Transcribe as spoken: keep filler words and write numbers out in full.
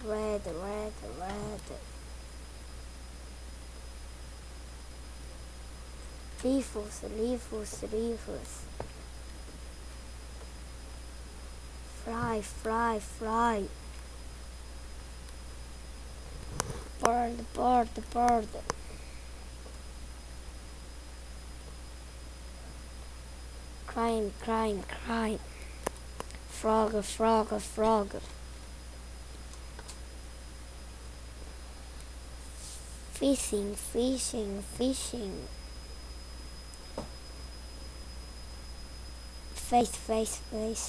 red, red, red. Rufus, Rufus, Rufus. Fly, fly, fly. Bird, bird, bird. Crime, crime, crime. Frog, frog, frog. Fishing, fishing, fishing. Face, face, face.